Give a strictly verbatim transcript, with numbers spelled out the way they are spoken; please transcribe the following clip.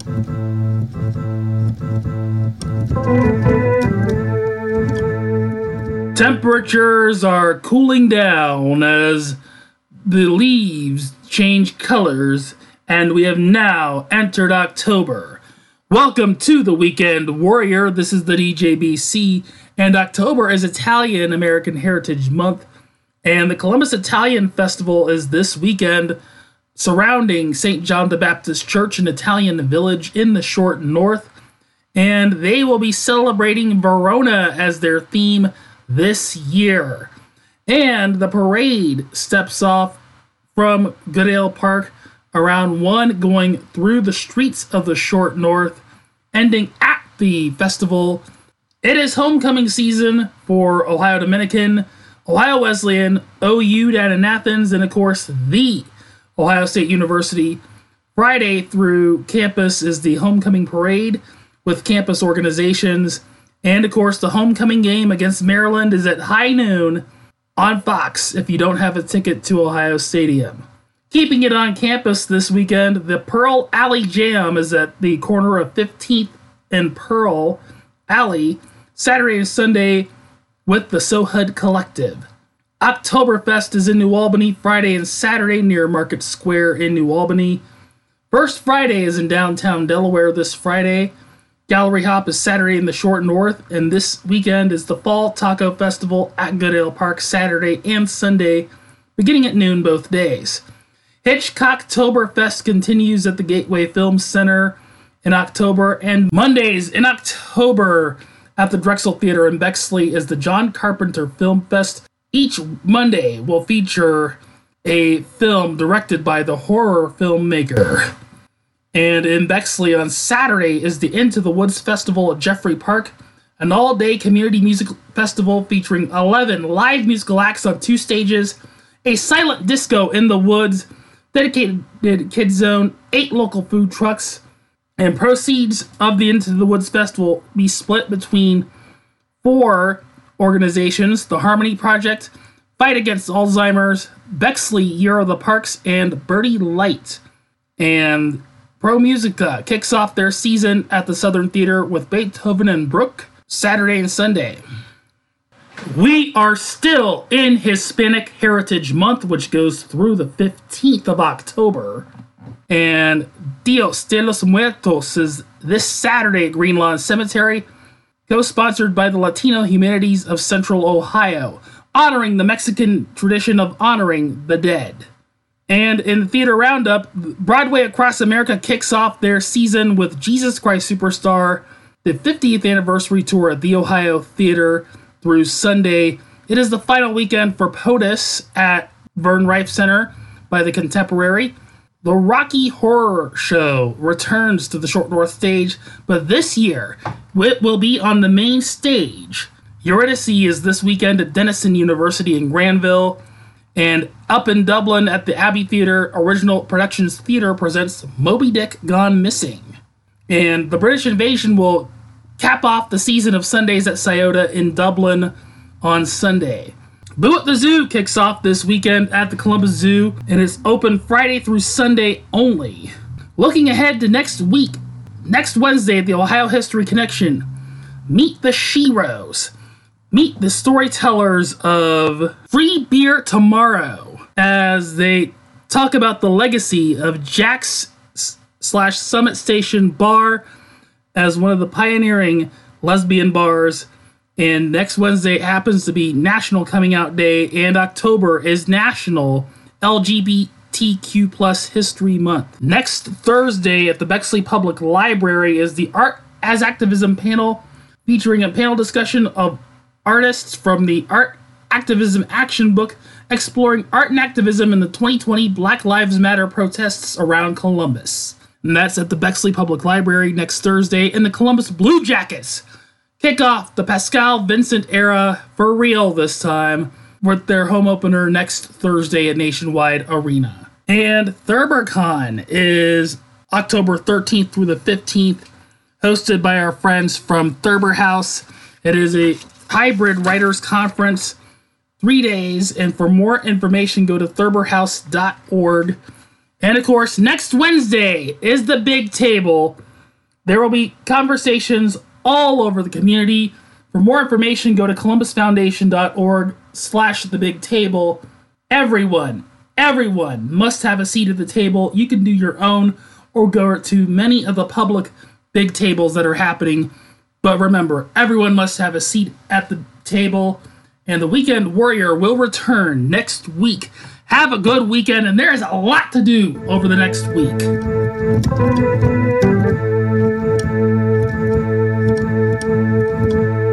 Temperatures are cooling down as the leaves change colors, and we have now entered October. Welcome to the Weekend Warrior. This is the D J B C, and October is Italian American Heritage Month, and the Columbus Italian Festival is this weekend surrounding Saint John the Baptist Church, an Italian village in the short north, and they will be celebrating Verona as their theme this year. And the parade steps off from Goodale Park around one, going through the streets of the short north, ending at the festival. It is homecoming season for Ohio Dominican, Ohio Wesleyan, O U down in Athens, and of course the Ohio State University. Friday through campus is the homecoming parade with campus organizations. And of course the homecoming game against Maryland is at high noon on Fox if you don't have a ticket to Ohio Stadium. Keeping it on campus this weekend, the Pearl Alley Jam is at the corner of fifteenth and Pearl Alley, Saturday and Sunday with the Sohud Collective. Oktoberfest is in New Albany, Friday and Saturday near Market Square in New Albany. First Friday is in downtown Delaware this Friday. Gallery Hop is Saturday in the short north, and this weekend is the Fall Taco Festival at Goodale Park, Saturday and Sunday, beginning at noon both days. Hitchcocktoberfest continues at the Gateway Film Center in October, and Mondays in October at the Drexel Theater in Bexley is the John Carpenter Film Fest. Each Monday will feature a film directed by the horror filmmaker. And in Bexley on Saturday is the Into the Woods Festival at Jeffrey Park, an all-day community music festival featuring eleven live musical acts on two stages, a silent disco in the woods, dedicated kids zone, eight local food trucks, and proceeds of the Into the Woods Festival be split between four organizations: the Harmony Project, Fight Against Alzheimer's, Bexley Year of the Parks, and Birdie Light. And Pro Musica kicks off their season at the Southern Theater with Beethoven and Brooke, Saturday and Sunday. We are still in Hispanic Heritage Month, which goes through the fifteenth of October. And Dios de los Muertos is this Saturday at Green Lawn Cemetery, co-sponsored by the Latino Humanities of Central Ohio, honoring the Mexican tradition of honoring the dead. And in the Theater Roundup, Broadway Across America kicks off their season with Jesus Christ Superstar, the fiftieth anniversary tour at the Ohio Theater through Sunday. It is the final weekend for POTUS at Vern Rife Center by the Contemporary. The Rocky Horror Show returns to the Short North stage, but this year it will be on the main stage. Eurydice is this weekend at Denison University in Granville, and up in Dublin at the Abbey Theatre, Original Productions Theatre presents Moby Dick Gone Missing. And the British Invasion will cap off the season of Sundays at Scioto in Dublin on Sunday. Boo at the Zoo kicks off this weekend at the Columbus Zoo, and is open Friday through Sunday only. Looking ahead to next week, next Wednesday at the Ohio History Connection, meet the Sheroes. Meet the storytellers of Free Beer Tomorrow as they talk about the legacy of Jack's slash Summit Station Bar as one of the pioneering lesbian bars. And next Wednesday happens to be National Coming Out Day, and October is National L G B T Q plus History Month. Next Thursday at the Bexley Public Library is the Art as Activism panel, featuring a panel discussion of artists from the Art Activism Action Book, exploring art and activism in the twenty twenty Black Lives Matter protests around Columbus. And that's at the Bexley Public Library next Thursday. And the Columbus Blue Jackets kick off the Pascal Vincent era for real this time with their home opener next Thursday at Nationwide Arena. And ThurberCon is October thirteenth through the fifteenth, hosted by our friends from Thurber House. It is a hybrid writers conference, three days, and for more information go to thurber house dot org. And of course, next Wednesday is the big table There will be conversations all over the community. For more information, go to columbusfoundation.org slash the big table. Everyone, everyone must have a seat at the table. You can do your own or go to many of the public big tables that are happening. But remember, everyone must have a seat at the table. And the Weekend Warrior will return next week. Have a good weekend, and there's a lot to do over the next week. Thank you.